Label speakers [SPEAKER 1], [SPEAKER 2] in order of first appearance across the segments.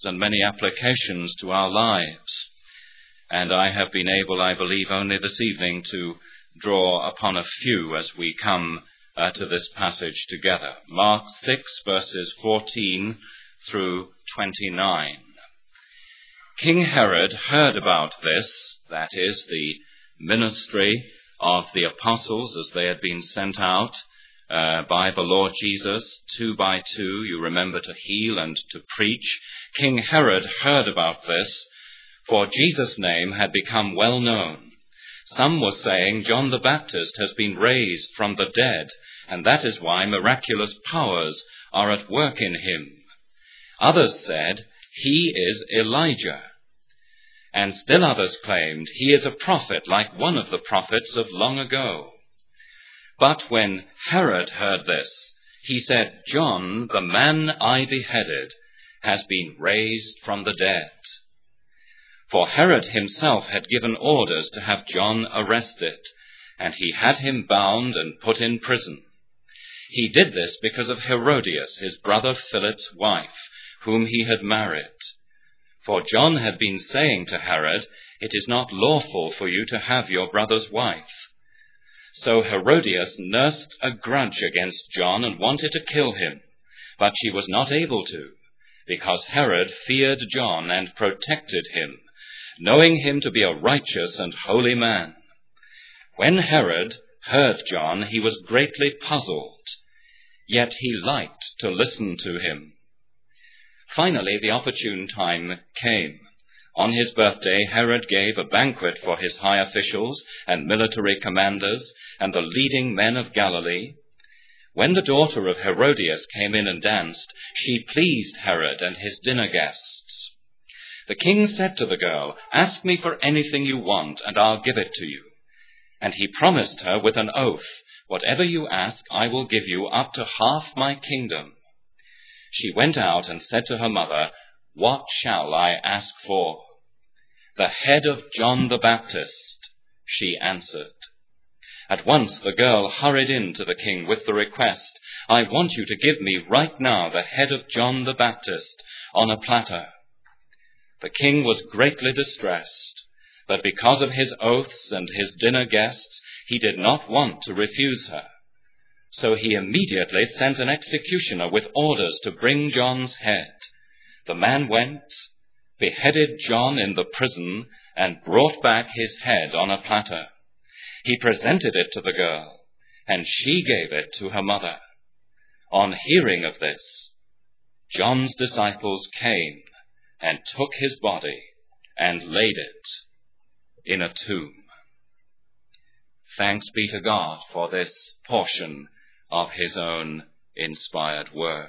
[SPEAKER 1] and many applications to our lives. And I have been able, I believe, only this evening to draw upon a few as we come to this passage together. Mark 6, verses 14 through 29. King Herod heard about this, that is, the ministry of the apostles as they had been sent out by the Lord Jesus, 2 by 2, you remember, to heal and to preach. King Herod heard about this, for Jesus' name had become well known. Some were saying, John the Baptist has been raised from the dead, and that is why miraculous powers are at work in him. Others said, he is Elijah. And still others claimed, he is a prophet like one of the prophets of long ago. But when Herod heard this, he said, John, the man I beheaded, has been raised from the dead. For Herod himself had given orders to have John arrested, and he had him bound and put in prison. He did this because of Herodias, his brother Philip's wife, whom he had married. For John had been saying to Herod, it is not lawful for you to have your brother's wife. So Herodias nursed a grudge against John and wanted to kill him, but she was not able to, because Herod feared John and protected him, knowing him to be a righteous and holy man. When Herod heard John, he was greatly puzzled, yet he liked to listen to him. Finally, the opportune time came. On his birthday, Herod gave a banquet for his high officials and military commanders and the leading men of Galilee. When the daughter of Herodias came in and danced, she pleased Herod and his dinner guests. The king said to the girl, ask me for anything you want, and I'll give it to you. And he promised her with an oath, whatever you ask, I will give you up to half my kingdom. She went out and said to her mother, what shall I ask for? The head of John the Baptist, she answered. At once the girl hurried in to the king with the request, I want you to give me right now the head of John the Baptist on a platter. The king was greatly distressed, but because of his oaths and his dinner guests, he did not want to refuse her. So he immediately sent an executioner with orders to bring John's head. The man went, beheaded John in the prison, and brought back his head on a platter. He presented it to the girl, and she gave it to her mother. On hearing of this, John's disciples came and took his body and laid it in a tomb. Thanks be to God for this portion of his own inspired word.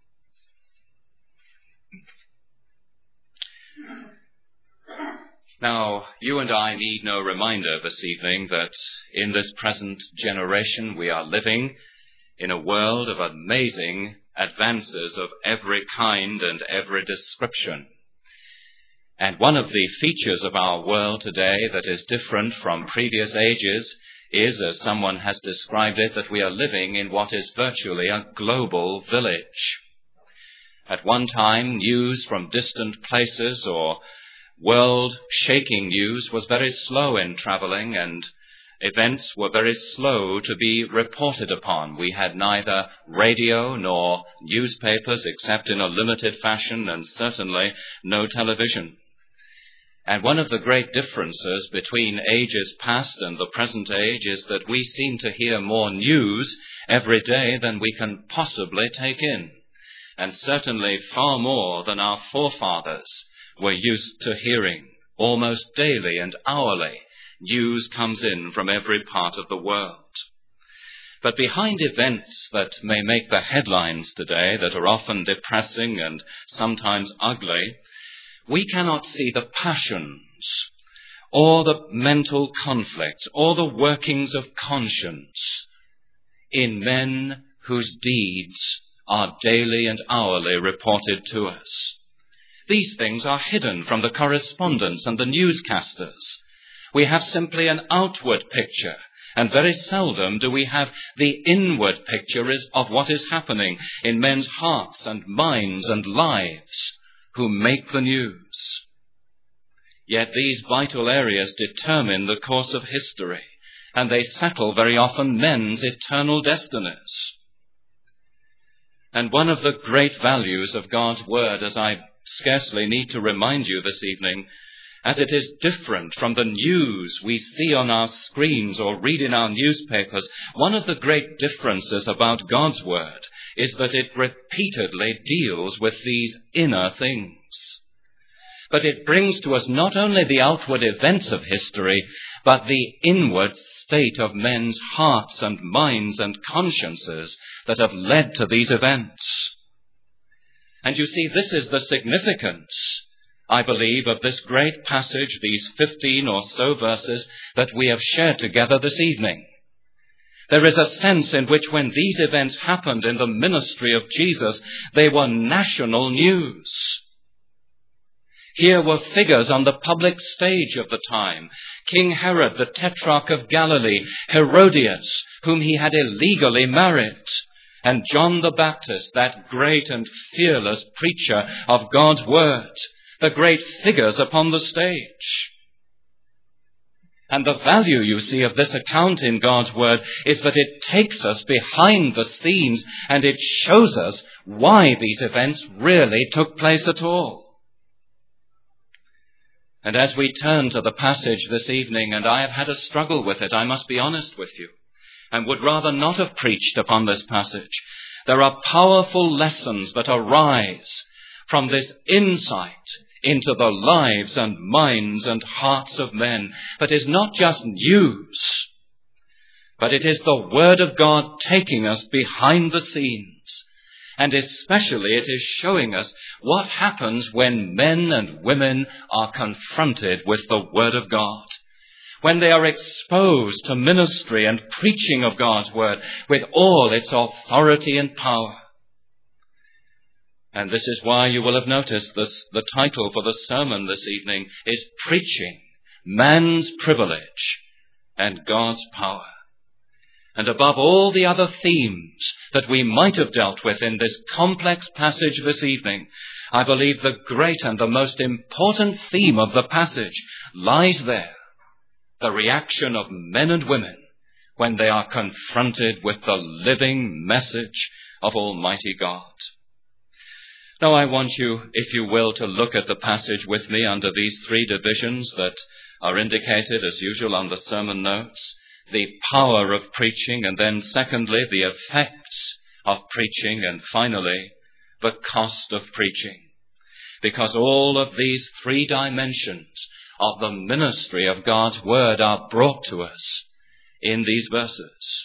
[SPEAKER 1] Now, you and I need no reminder this evening that in this present generation we are living in a world of amazing advances of every kind and every description. And one of the features of our world today that is different from previous ages is, as someone has described it, that we are living in what is virtually a global village. At one time, news from distant places or world-shaking news was very slow in traveling, and events were very slow to be reported upon. We had neither radio nor newspapers except in a limited fashion, and certainly no television. And one of the great differences between ages past and the present age is that we seem to hear more news every day than we can possibly take in, and certainly far more than our forefathers were used to hearing. Almost daily and hourly, news comes in from every part of the world. But behind events that may make the headlines today, that are often depressing and sometimes ugly, we cannot see the passions or the mental conflict or the workings of conscience in men whose deeds are daily and hourly reported to us. These things are hidden from the correspondents and the newscasters. We have simply an outward picture, and very seldom do we have the inward picture of what is happening in men's hearts and minds and lives. who make the news. Yet these vital areas determine the course of history, and they settle very often men's eternal destinies. And one of the great values of God's Word, as I scarcely need to remind you this evening, as it is different from the news we see on our screens or read in our newspapers, one of the great differences about God's Word is that it repeatedly deals with these inner things. But it brings to us not only the outward events of history, but the inward state of men's hearts and minds and consciences that have led to these events. And you see, this is the significance, I believe, of this great passage, these 15 or so verses that we have shared together this evening. There is a sense in which when these events happened in the ministry of Jesus, they were national news. Here were figures on the public stage of the time. King Herod, the Tetrarch of Galilee, Herodias, whom he had illegally married, and John the Baptist, that great and fearless preacher of God's Word, the great figures upon the stage. And the value, you see, of this account in God's Word is that it takes us behind the scenes and it shows us why these events really took place at all. And as we turn to the passage this evening, and I have had a struggle with it, I must be honest with you, and would rather not have preached upon this passage, there are powerful lessons that arise from this insight into the lives and minds and hearts of men that is not just news, but it is the Word of God taking us behind the scenes. And especially it is showing us what happens when men and women are confronted with the Word of God, when they are exposed to ministry and preaching of God's Word with all its authority and power. And this is why you will have noticed the title for the sermon this evening is Preaching, Man's Privilege and God's Power. And above all the other themes that we might have dealt with in this complex passage this evening, I believe the great and the most important theme of the passage lies there, the reaction of men and women when they are confronted with the living message of Almighty God. Now I want you, if you will, to look at the passage with me under these three divisions that are indicated as usual on the sermon notes. The power of preaching, and then secondly, the effects of preaching, and finally, the cost of preaching. Because all of these three dimensions of the ministry of God's Word are brought to us in these verses.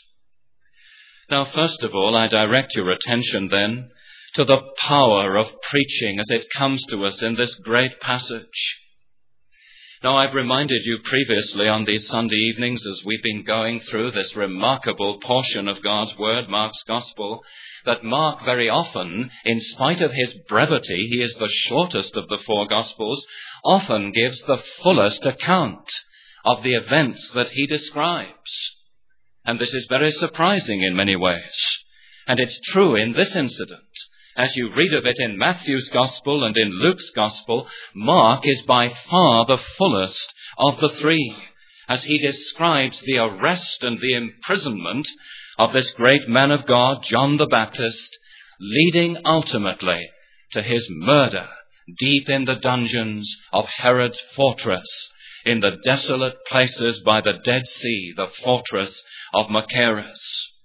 [SPEAKER 1] Now, first of all, I direct your attention then to the power of preaching as it comes to us in this great passage. Now, I've reminded you previously on these Sunday evenings as we've been going through this remarkable portion of God's Word, Mark's Gospel, that Mark very often, in spite of his brevity, he is the shortest of the four Gospels, often gives the fullest account of the events that he describes. And this is very surprising in many ways. And it's true in this incident. As you read of it in Matthew's Gospel and in Luke's Gospel, Mark is by far the fullest of the three, as he describes the arrest and the imprisonment of this great man of God, John the Baptist, leading ultimately to his murder deep in the dungeons of Herod's fortress, in the desolate places by the Dead Sea, the fortress of Machaerus.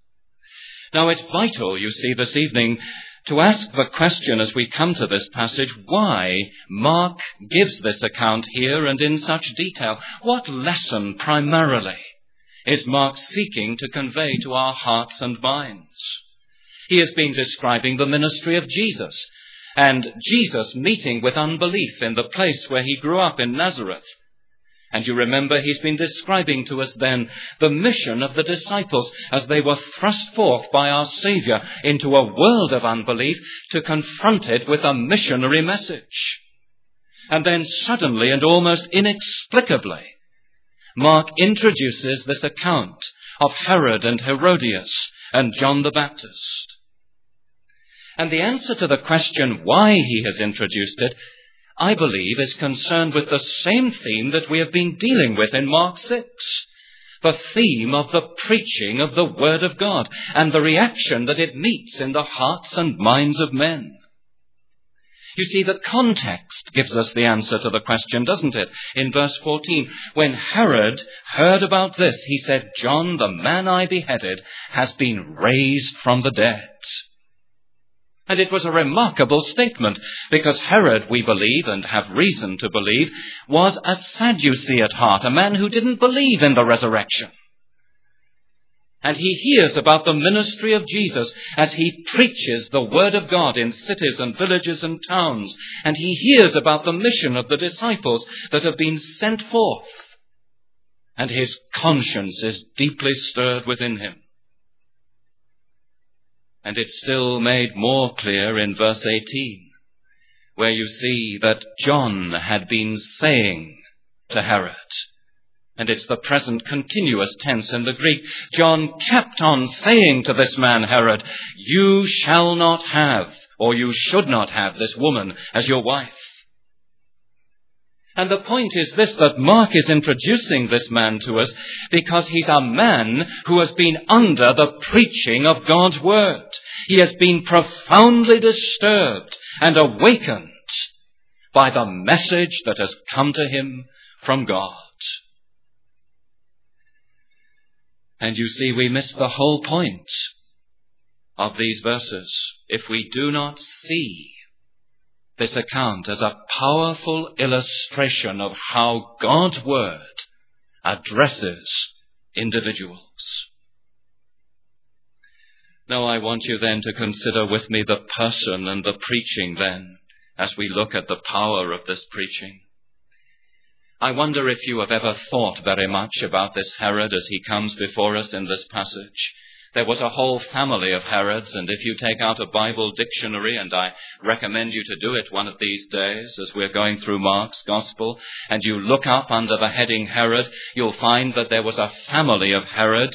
[SPEAKER 1] Now it's vital, you see, this evening, to ask the question as we come to this passage, why Mark gives this account here and in such detail. What lesson primarily is Mark seeking to convey to our hearts and minds? He has been describing the ministry of Jesus, and Jesus meeting with unbelief in the place where he grew up in Nazareth. And you remember he's been describing to us then the mission of the disciples as they were thrust forth by our Savior into a world of unbelief to confront it with a missionary message. And then suddenly and almost inexplicably, Mark introduces this account of Herod and Herodias and John the Baptist. And the answer to the question why he has introduced it, I believe, is concerned with the same theme that we have been dealing with in Mark 6. The theme of the preaching of the Word of God and the reaction that it meets in the hearts and minds of men. You see, the context gives us the answer to the question, doesn't it? In verse 14, when Herod heard about this, he said, "John, the man I beheaded, has been raised from the dead." And it was a remarkable statement, because Herod, we believe, and have reason to believe, was a Sadducee at heart, a man who didn't believe in the resurrection. And he hears about the ministry of Jesus as he preaches the Word of God in cities and villages and towns. And he hears about the mission of the disciples that have been sent forth. And his conscience is deeply stirred within him. And it's still made more clear in verse 18, where you see that John had been saying to Herod, and it's the present continuous tense in the Greek, John kept on saying to this man Herod, "You shall not have, or you should not have this woman as your wife." And the point is this, that Mark is introducing this man to us because he's a man who has been under the preaching of God's Word. He has been profoundly disturbed and awakened by the message that has come to him from God. And you see, we miss the whole point of these verses if we do not see this account as a powerful illustration of how God's Word addresses individuals. Now I want you then to consider with me the person and the preaching then, as we look at the power of this preaching. I wonder if you have ever thought very much about this Herod as he comes before us in this passage. There was a whole family of Herods, and if you take out a Bible dictionary, and I recommend you to do it one of these days as we're going through Mark's Gospel, and you look up under the heading Herod, you'll find that there was a family of Herods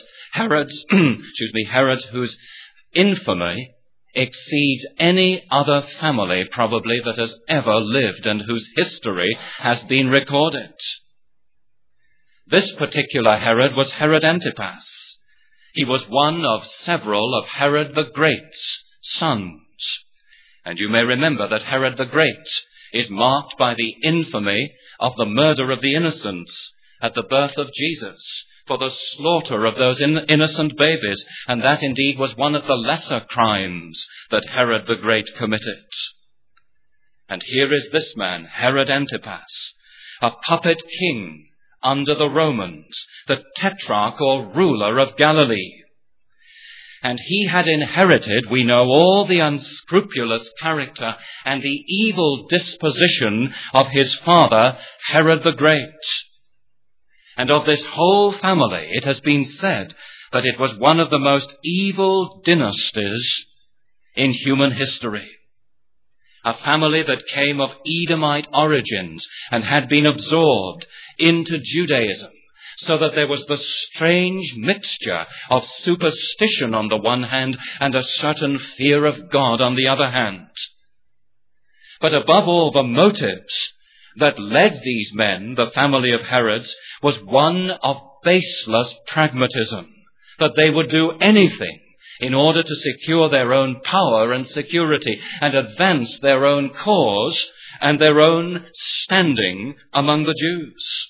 [SPEAKER 1] whose infamy exceeds any other family probably that has ever lived and whose history has been recorded. This particular Herod was Herod Antipas. He was one of several of Herod the Great's sons. And you may remember that Herod the Great is marked by the infamy of the murder of the innocents at the birth of Jesus, for the slaughter of those innocent babies. And that indeed was one of the lesser crimes that Herod the Great committed. And here is this man, Herod Antipas, a puppet king under the Romans, the tetrarch or ruler of Galilee. And he had inherited, we know, all the unscrupulous character and the evil disposition of his father, Herod the Great. And of this whole family, it has been said that it was one of the most evil dynasties in human history. A family that came of Edomite origins and had been absorbed into Judaism, so that there was the strange mixture of superstition on the one hand and a certain fear of God on the other hand. But above all, the motives that led these men, the family of Herods, was one of baseless pragmatism, that they would do anything in order to secure their own power and security and advance their own cause and their own standing among the Jews.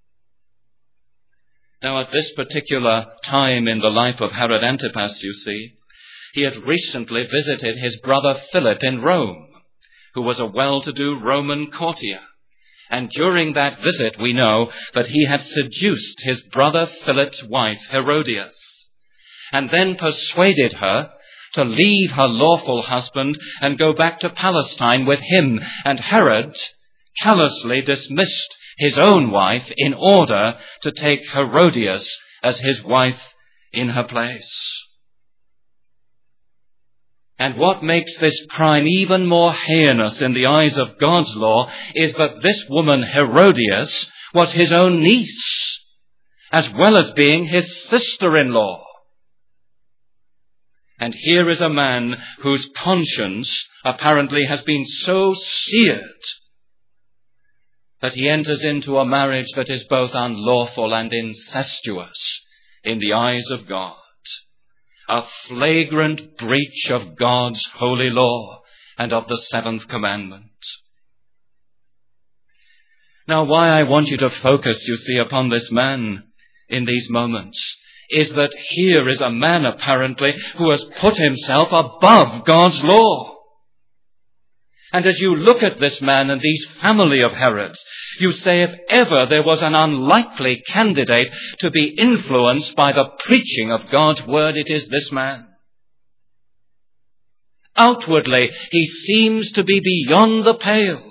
[SPEAKER 1] Now, at this particular time in the life of Herod Antipas, you see, he had recently visited his brother Philip in Rome, who was a well-to-do Roman courtier. And during that visit, we know that he had seduced his brother Philip's wife, Herodias, and then persuaded her to leave her lawful husband and go back to Palestine with him. And Herod callously dismissed his own wife in order to take Herodias as his wife in her place. And what makes this crime even more heinous in the eyes of God's law is that this woman, Herodias, was his own niece, as well as being his sister-in-law. And here is a man whose conscience apparently has been so seared that he enters into a marriage that is both unlawful and incestuous in the eyes of God. A flagrant breach of God's holy law and of the seventh commandment. Now, why I want you to focus, you see, upon this man in these moments is that here is a man apparently who has put himself above God's law. And as you look at this man and these family of Herods, you say if ever there was an unlikely candidate to be influenced by the preaching of God's word, it is this man. Outwardly, he seems to be beyond the pale.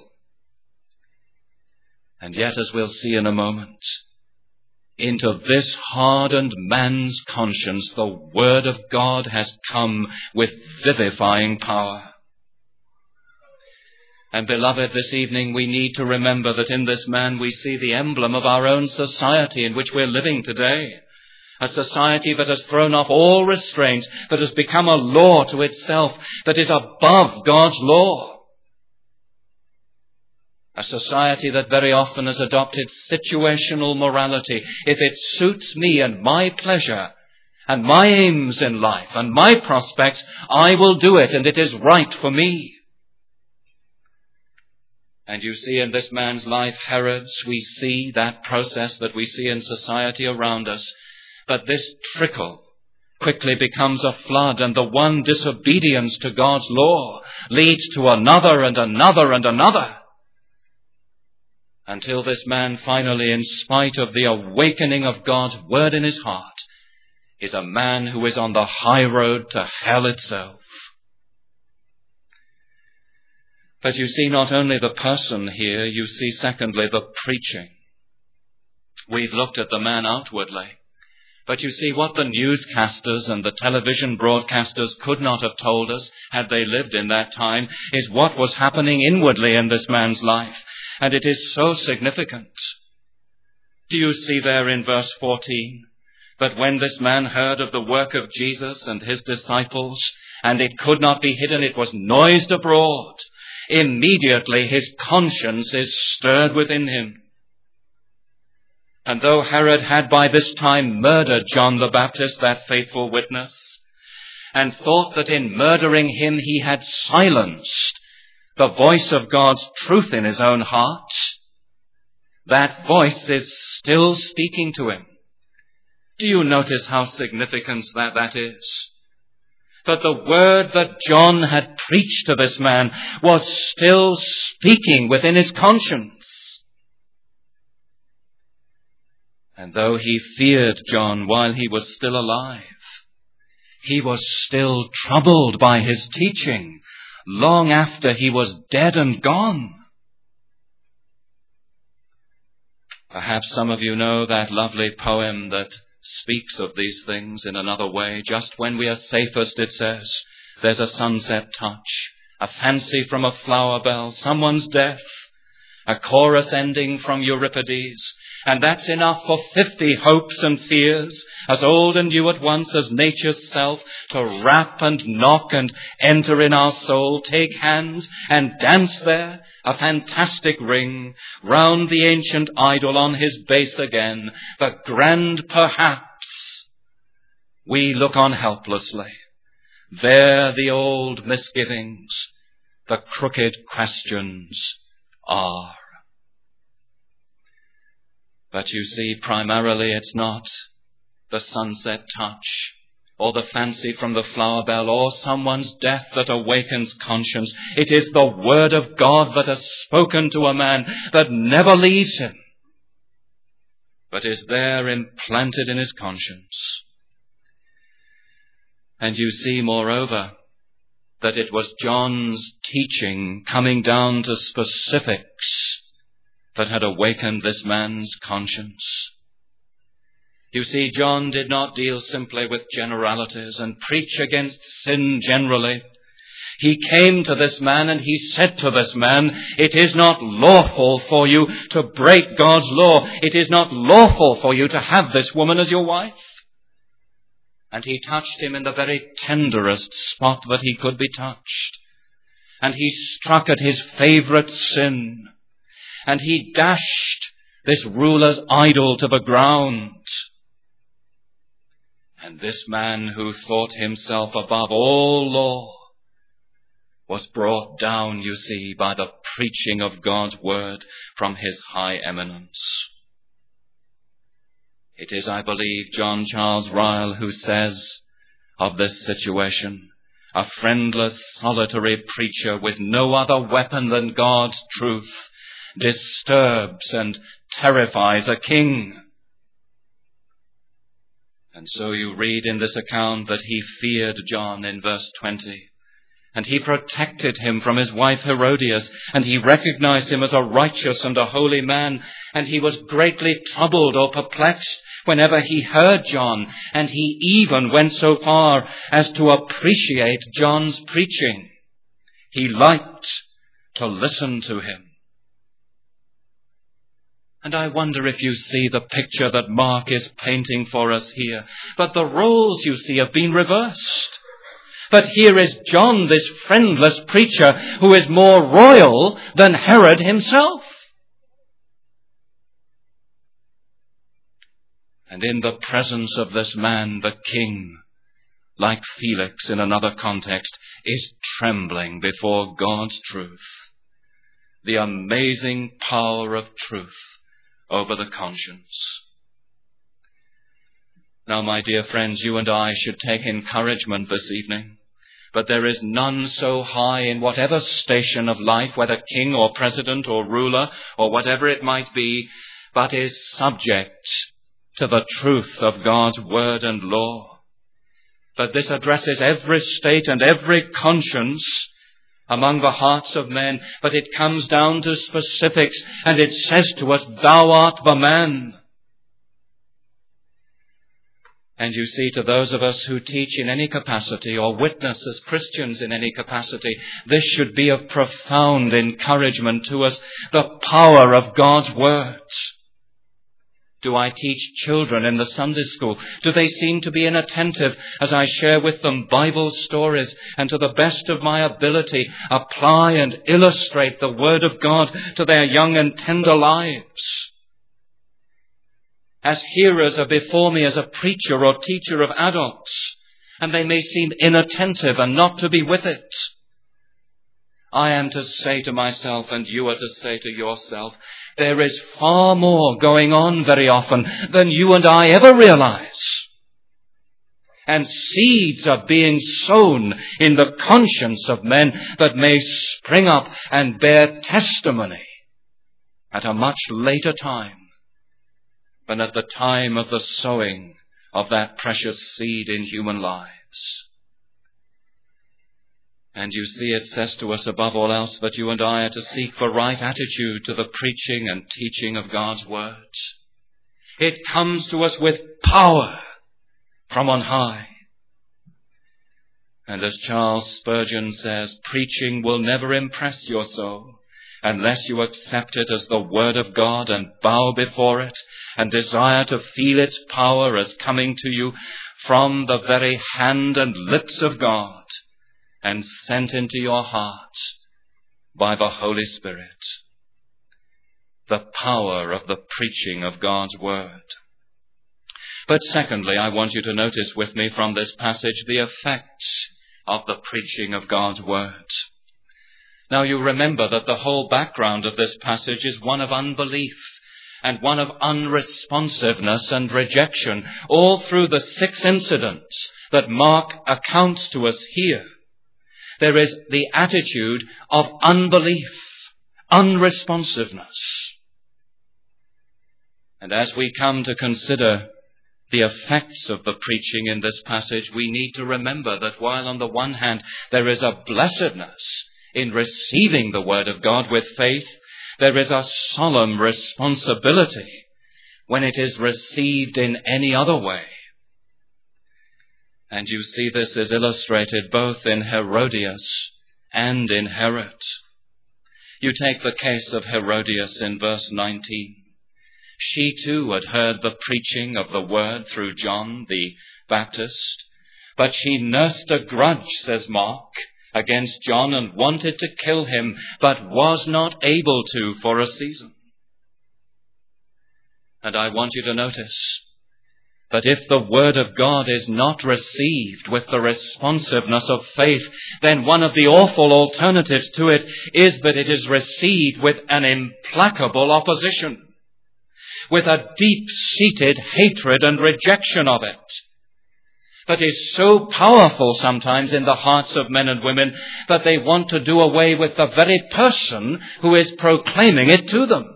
[SPEAKER 1] And yet, as we'll see in a moment, into this hardened man's conscience, the word of God has come with vivifying power. And beloved, this evening we need to remember that in this man we see the emblem of our own society in which we're living today. A society that has thrown off all restraint, that has become a law to itself, that is above God's law. A society that very often has adopted situational morality. If it suits me and my pleasure and my aims in life and my prospects, I will do it, and it is right for me. And you see in this man's life, Herod's, we see that process that we see in society around us. But this trickle quickly becomes a flood, and the one disobedience to God's law leads to another and another and another. Until this man finally, in spite of the awakening of God's word in his heart, is a man who is on the high road to hell itself. But you see not only the person here, you see secondly the preaching. We've looked at the man outwardly, but you see what the newscasters and the television broadcasters could not have told us had they lived in that time is what was happening inwardly in this man's life. And it is so significant. Do you see there in verse 14 that when this man heard of the work of Jesus and his disciples, and it could not be hidden, it was noised abroad, immediately his conscience is stirred within him. And though Herod had by this time murdered John the Baptist, that faithful witness, and thought that in murdering him he had silenced the voice of God's truth in his own heart, that voice is still speaking to him. Do you notice how significant that is? But the word that John had preached to this man was still speaking within his conscience. And though he feared John while he was still alive, he was still troubled by his teaching long after he was dead and gone. Perhaps some of you know that lovely poem that speaks of these things in another way. Just when we are safest, it says, there's a sunset touch, a fancy from a flower bell, someone's death, a chorus ending from Euripides, and that's enough for 50 hopes and fears, as old and new at once as nature's self, to rap and knock and enter in our soul, take hands and dance there, a fantastic ring, round the ancient idol on his base again, the grand perhaps. We look on helplessly. There the old misgivings, the crooked questions are. But you see, primarily it's not the sunset touch or the fancy from the flower bell or someone's death that awakens conscience. It is the word of God that has spoken to a man that never leaves him, but is there implanted in his conscience. And you see, moreover, that it was John's teaching coming down to specifics that had awakened this man's conscience. You see, John did not deal simply with generalities and preach against sin generally. He came to this man and he said to this man, it is not lawful for you to break God's law. It is not lawful for you to have this woman as your wife. and he touched him in the very tenderest spot that he could be touched. And he struck at his favorite sin, and he dashed this ruler's idol to the ground. And this man who thought himself above all law was brought down, you see, by the preaching of God's word from his high eminence. It is, I believe, John Charles Ryle who says of this situation, a friendless, solitary preacher with no other weapon than God's truth disturbs and terrifies a king. And so you read in this account that he feared John in verse 20. And he protected him from his wife Herodias, and he recognized him as a righteous and a holy man, and he was greatly troubled or perplexed whenever he heard John, and he even went so far as to appreciate John's preaching. He liked to listen to him. And I wonder if you see the picture that Mark is painting for us here. But the roles, you see, have been reversed. But here is John, this friendless preacher, who is more royal than Herod himself. And in the presence of this man, the king, like Felix in another context, is trembling before God's truth. The amazing power of truth over the conscience. Now, my dear friends, you and I should take encouragement this evening. But there is none so high in whatever station of life, whether king or president or ruler or whatever it might be, but is subject to the truth of God's word and law. But this addresses every state and every conscience among the hearts of men, but it comes down to specifics, and it says to us, "Thou art the man." And you see, to those of us who teach in any capacity or witness as Christians in any capacity, this should be of profound encouragement to us, the power of God's word. Do I teach children in the Sunday school? Do they seem to be inattentive as I share with them Bible stories and to the best of my ability apply and illustrate the word of God to their young and tender lives? As hearers are before me as a preacher or teacher of adults, and they may seem inattentive and not to be with it, I am to say to myself, and you are to say to yourself, there is far more going on very often than you and I ever realize. And seeds are being sown in the conscience of men that may spring up and bear testimony at a much later time than at the time of the sowing of that precious seed in human lives. And you see, it says to us above all else that you and I are to seek the right attitude to the preaching and teaching of God's word. It comes to us with power from on high. And as Charles Spurgeon says, preaching will never impress your soul unless you accept it as the word of God and bow before it and desire to feel its power as coming to you from the very hand and lips of God and sent into your heart by the Holy Spirit. The power of the preaching of God's word. But secondly, I want you to notice with me from this passage the effects of the preaching of God's word. Now you remember that the whole background of this passage is one of unbelief and one of unresponsiveness and rejection, all through the 6 incidents that Mark accounts to us here. There is the attitude of unbelief, unresponsiveness. And as we come to consider the effects of the preaching in this passage, we need to remember that while on the one hand there is a blessedness in receiving the word of God with faith, there is a solemn responsibility when it is received in any other way. And you see this is illustrated both in Herodias and in Herod. You take the case of Herodias in verse 19. She too had heard the preaching of the word through John, the Baptist, but she nursed a grudge, says Mark, against John and wanted to kill him, but was not able to for a season. And I want you to notice that if the Word of God is not received with the responsiveness of faith, then one of the awful alternatives to it is that it is received with an implacable opposition, with a deep-seated hatred and rejection of it, that is so powerful sometimes in the hearts of men and women that they want to do away with the very person who is proclaiming it to them.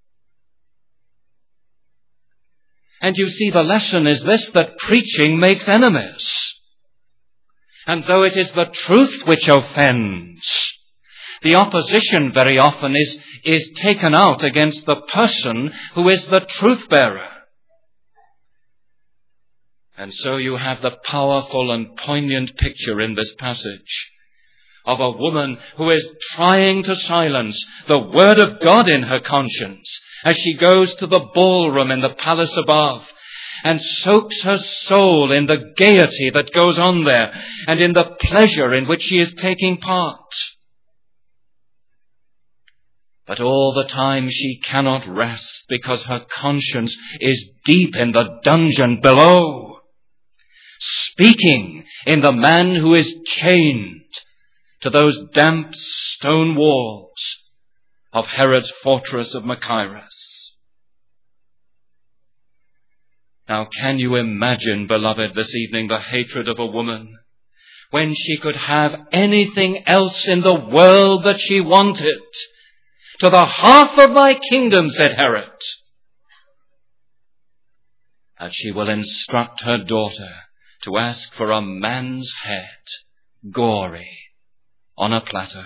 [SPEAKER 1] And you see, the lesson is this, that preaching makes enemies. And though it is the truth which offends, the opposition very often is taken out against the person who is the truth bearer. And so you have the powerful and poignant picture in this passage of a woman who is trying to silence the Word of God in her conscience as she goes to the ballroom in the palace above and soaks her soul in the gaiety that goes on there and in the pleasure in which she is taking part. But all the time she cannot rest because her conscience is deep in the dungeon below, speaking in the man who is chained to those damp stone walls of Herod's fortress of Machaerus. Now, can you imagine, beloved, this evening the hatred of a woman when she could have anything else in the world that she wanted? To the half of thy kingdom, said Herod, that she will instruct her daughter to ask for a man's head, gory, on a platter.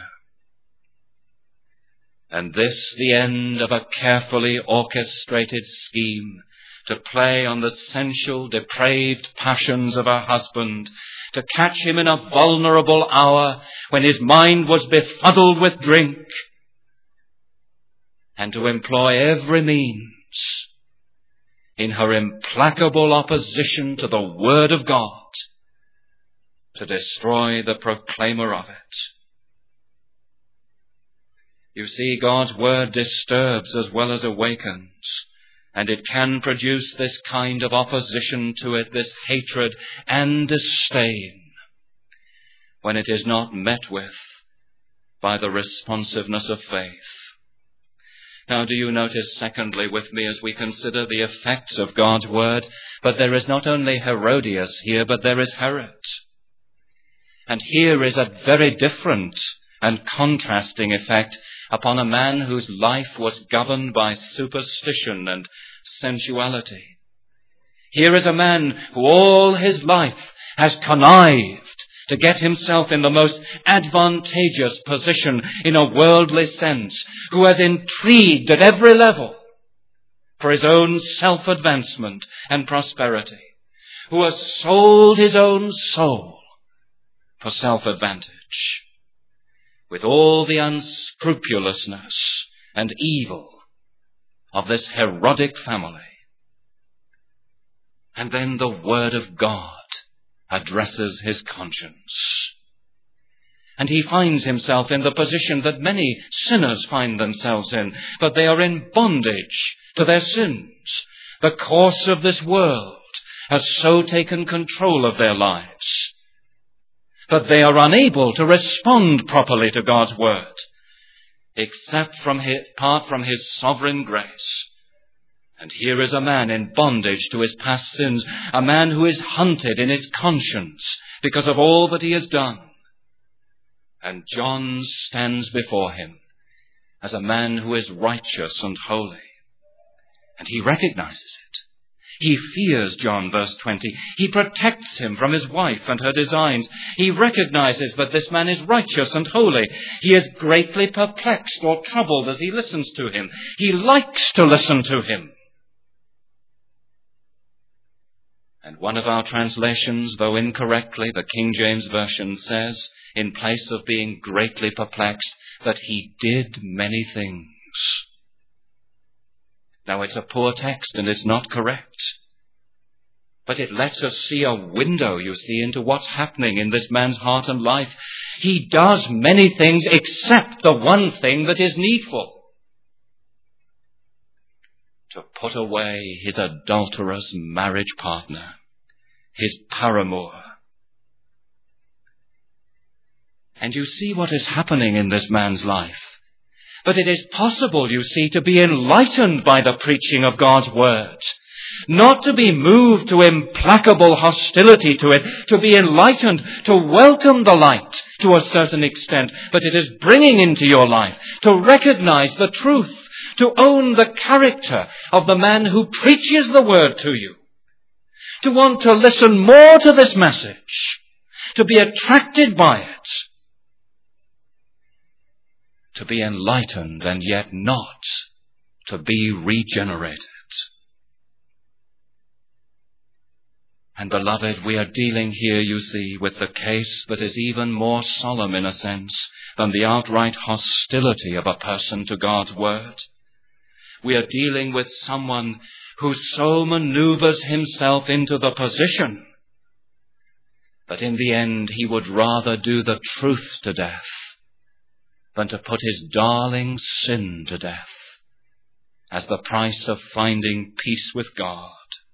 [SPEAKER 1] And this the end of a carefully orchestrated scheme to play on the sensual, depraved passions of her husband, to catch him in a vulnerable hour when his mind was befuddled with drink, and to employ every means in her implacable opposition to the Word of God to destroy the proclaimer of it. You see, God's Word disturbs as well as awakens, and it can produce this kind of opposition to it, this hatred and disdain, when it is not met with by the responsiveness of faith. Now, do you notice, secondly, with me as we consider the effects of God's Word, but there is not only Herodias here, but there is Herod. And here is a very different and contrasting effect upon a man whose life was governed by superstition and sensuality. Here is a man who all his life has connived to get himself in the most advantageous position in a worldly sense, who has intrigued at every level for his own self-advancement and prosperity, who has sold his own soul for self-advantage, with all the unscrupulousness and evil of this Herodic family. And then the Word of God addresses his conscience. And he finds himself in the position that many sinners find themselves in, but they are in bondage to their sins. The course of this world has so taken control of their lives that they are unable to respond properly to God's Word, except apart from His sovereign grace. And here is a man in bondage to his past sins, a man who is hunted in his conscience because of all that he has done. And John stands before him as a man who is righteous and holy. And he recognizes it. He fears John, verse 20. He protects him from his wife and her designs. He recognizes that this man is righteous and holy. He is greatly perplexed or troubled as he listens to him. He likes to listen to him. And one of our translations, though incorrectly, the King James Version says, in place of being greatly perplexed, that he did many things. Now, it's a poor text and it's not correct. But it lets us see a window, you see, into what's happening in this man's heart and life. He does many things except the one thing that is needful: to put away his adulterous marriage partner, his paramour. And you see what is happening in this man's life. But it is possible, you see, to be enlightened by the preaching of God's word. Not to be moved to implacable hostility to it, to be enlightened, to welcome the light to a certain extent, but it is bringing into your life, to recognize the truth, to own the character of the man who preaches the word to you, to want to listen more to this message, to be attracted by it, to be enlightened and yet not to be regenerated. And beloved, we are dealing here, you see, with the case that is even more solemn in a sense than the outright hostility of a person to God's word. We are dealing with someone who so maneuvers himself into the position that in the end he would rather do the truth to death than to put his darling sin to death as the price of finding peace with God.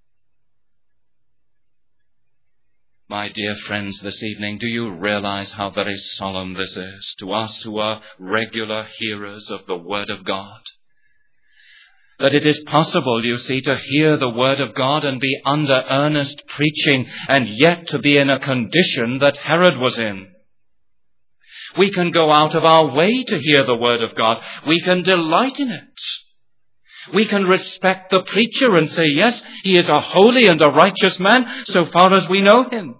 [SPEAKER 1] My dear friends, this evening, do you realize how very solemn this is to us who are regular hearers of the Word of God? That it is possible, you see, to hear the Word of God and be under earnest preaching and yet to be in a condition that Herod was in. We can go out of our way to hear the Word of God. We can delight in it. We can respect the preacher and say, yes, he is a holy and a righteous man so far as we know him.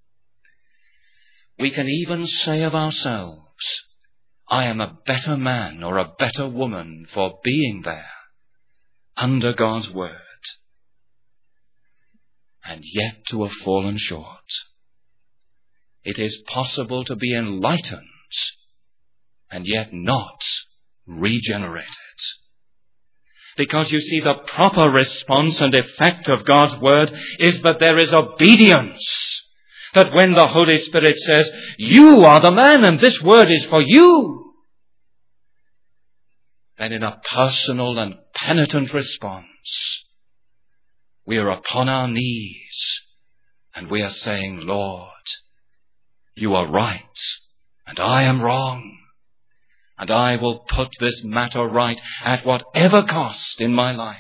[SPEAKER 1] We can even say of ourselves, I am a better man or a better woman for being there under God's word, and yet to have fallen short. It is possible to be enlightened and yet not regenerated. Because you see, the proper response and effect of God's word is that there is obedience. That when the Holy Spirit says, you are the man and this word is for you, then in a personal and penitent response, we are upon our knees and we are saying, Lord, you are right and I am wrong. And I will put this matter right at whatever cost in my life.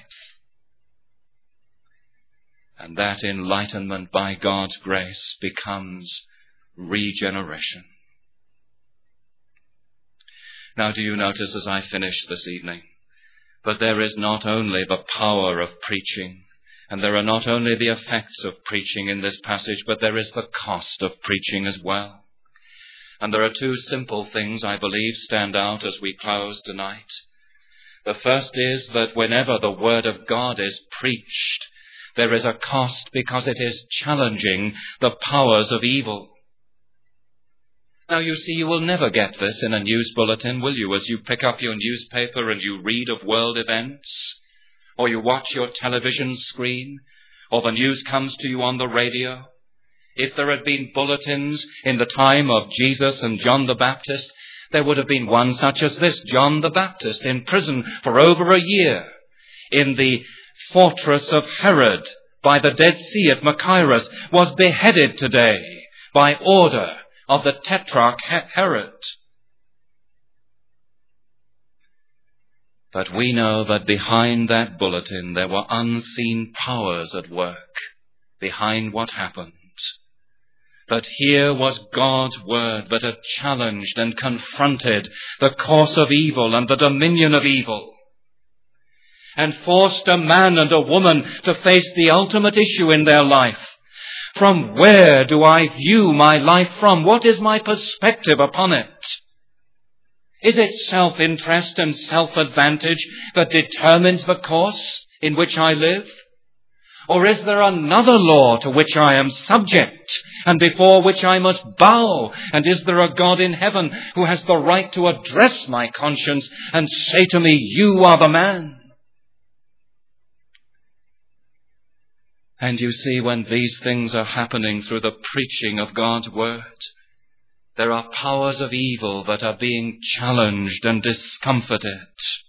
[SPEAKER 1] And that enlightenment by God's grace becomes regeneration. Now, do you notice as I finish this evening that there is not only the power of preaching, and there are not only the effects of preaching in this passage, but there is the cost of preaching as well. And there are two simple things, I believe, stand out as we close tonight. The first is that whenever the Word of God is preached, there is a cost because it is challenging the powers of evil. Now, you see, you will never get this in a news bulletin, will you, as you pick up your newspaper and you read of world events, or you watch your television screen, or the news comes to you on the radio. If there had been bulletins in the time of Jesus and John the Baptist, there would have been one such as this: John the Baptist in prison for over a year in the fortress of Herod by the Dead Sea at Machaerus, was beheaded today by order of the Tetrarch Herod. But we know that behind that bulletin there were unseen powers at work behind what happened. But here was God's word that had challenged and confronted the course of evil and the dominion of evil, and forced a man and a woman to face the ultimate issue in their life. From where do I view my life from? What is my perspective upon it? Is it self-interest and self-advantage that determines the course in which I live? Or is there another law to which I am subject and before which I must bow? And is there a God in heaven who has the right to address my conscience and say to me, you are the man? And you see, when these things are happening through the preaching of God's word, there are powers of evil that are being challenged and discomfited.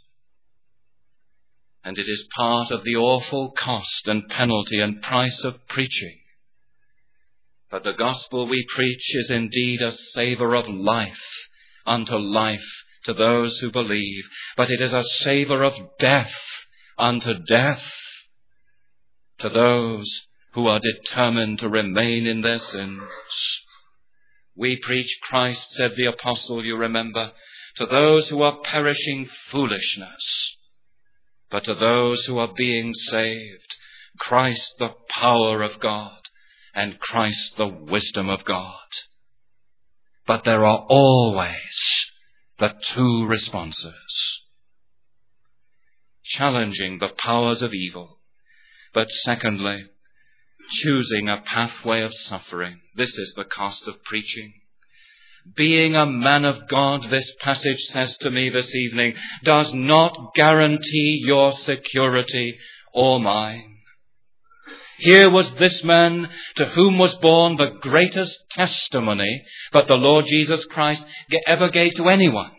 [SPEAKER 1] And it is part of the awful cost and penalty and price of preaching. But the gospel we preach is indeed a savour of life unto life to those who believe, but it is a savour of death unto death to those who are determined to remain in their sins. We preach Christ, said the apostle, you remember, to those who are perishing foolishness, but to those who are being saved, Christ the power of God and Christ the wisdom of God. But there are always the two responses. Challenging the powers of evil, but secondly, choosing a pathway of suffering. This is the cost of preaching. Being a man of God, this passage says to me this evening, does not guarantee your security or mine. Here was this man to whom was born the greatest testimony that the Lord Jesus Christ ever gave to anyone.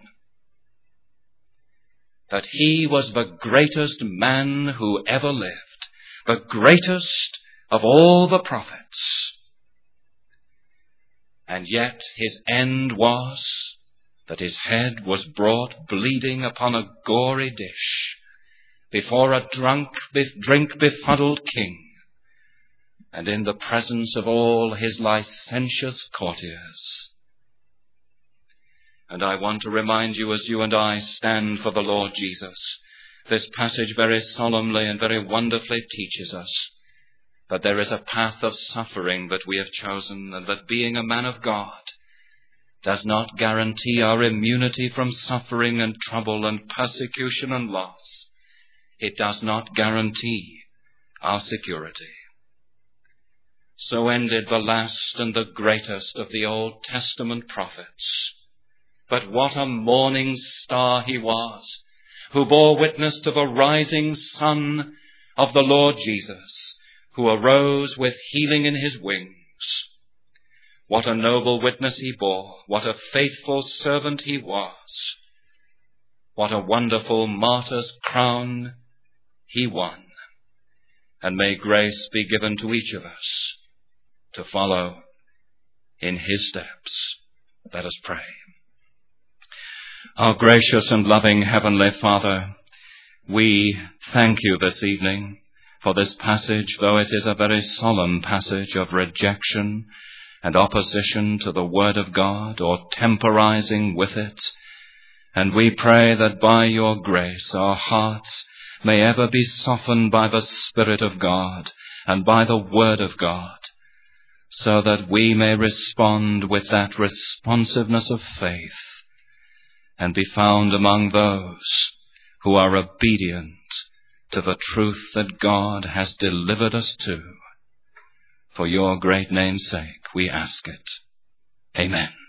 [SPEAKER 1] That he was the greatest man who ever lived, the greatest of all the prophets. And yet his end was that his head was brought bleeding upon a gory dish before a drink befuddled king, and in the presence of all his licentious courtiers. And I want to remind you, as you and I stand for the Lord Jesus, this passage very solemnly and very wonderfully teaches us that there is a path of suffering that we have chosen, and that being a man of God does not guarantee our immunity from suffering and trouble and persecution and loss. It does not guarantee our security. So ended the last and the greatest of the Old Testament prophets. But what a morning star he was, who bore witness to the rising sun of the Lord Jesus, who arose with healing in his wings. What a noble witness he bore, what a faithful servant he was, what a wonderful martyr's crown he won. And may grace be given to each of us to follow in his steps. Let us pray. Our gracious and loving Heavenly Father, we thank you this evening for this passage, though it is a very solemn passage of rejection and opposition to the Word of God, or temporizing with it. And we pray that by your grace our hearts may ever be softened by the Spirit of God and by the Word of God, so that we may respond with that responsiveness of faith and be found among those who are obedient to the truth that God has delivered us to. For your great name's sake we ask it. Amen.